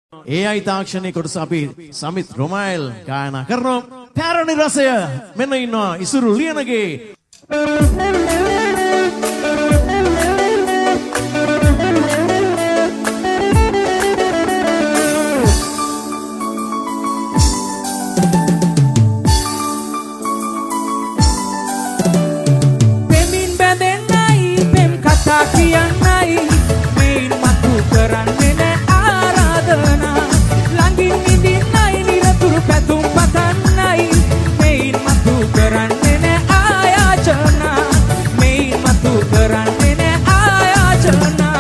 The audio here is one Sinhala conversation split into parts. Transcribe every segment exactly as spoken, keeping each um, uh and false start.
ඒ අයි තාක්ෂණයේ කොටස අපි සමිත් රොමයිල් ගායනා කරනවා. පැරණි රසය මෙන්න ඉන්නවා ඉසුරු ලියනගේ. පෙමින් බැඳෙන්නයි පෙම් කතා කියන්නයි මේන් මතු කරන්නේ නෑ ආරාධනා ළඟින් ඉඳින්නයි නිරතුරු පැතුම් පතන්නයි මේන් මතු කරන්නේ නෑ ආයාචනා මේන් මතු කරන්නේ නෑ ආයාචනා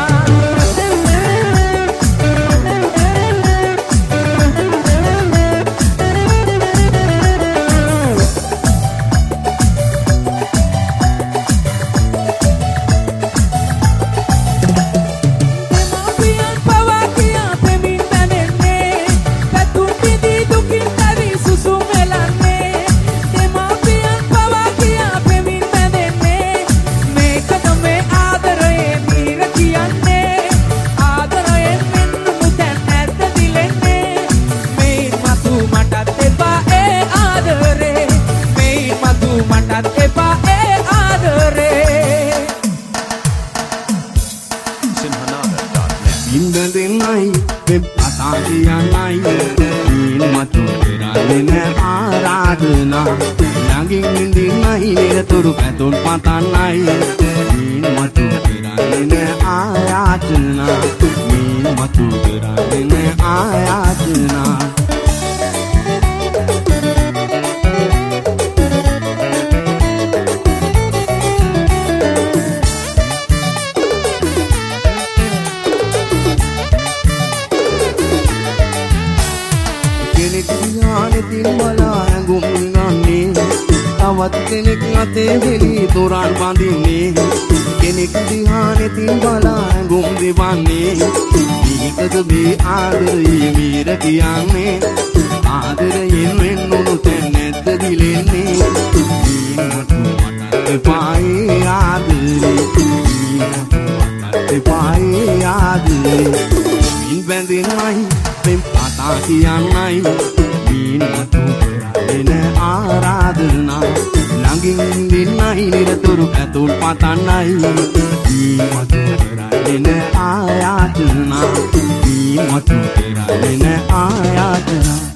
ආයාචනා